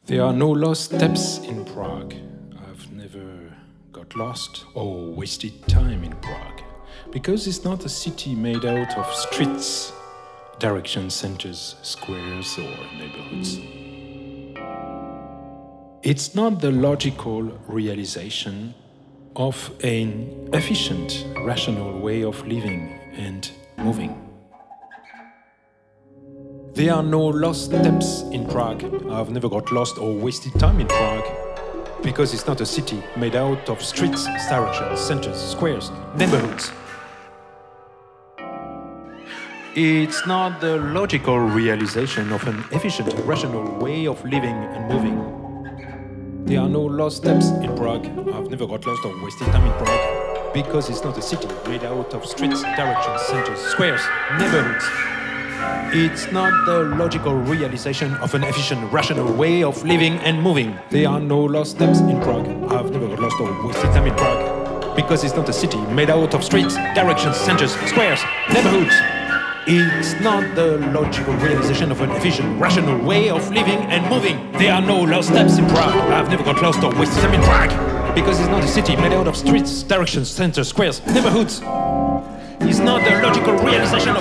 There are no lost steps in Prague. I've never got lost or wasted time in Prague. Because it's not a city made out of streets, direction centers, squares, or neighborhoods. It's not the logical realization of an efficient, rational way of living and moving. There are no lost steps in Prague. I've never got lost or wasted time in Prague. Because it's not a city made out of streets, directions, centers, squares, neighborhoods. It's not the logical realization of an efficient, rational way of living and moving. There are no lost steps in Prague. I've never got lost or wasted time in Prague. Because it's not a city made out of streets, directions, centers, squares, neighborhoods. It's not the logical realization of an efficient, rational way of living and moving. There are no lost steps in Prague. I've never got lost or wasted time in Prague. Because it's not a city made out of streets, directions, centers, squares, neighborhoods. It's not the logical realization of an efficient, rational way of living and moving. There are no lost steps in Prague. I've never got lost or wasted time in Prague. Because it's not a city made out of streets, directions, centers, squares, neighborhoods. It's not the logical realization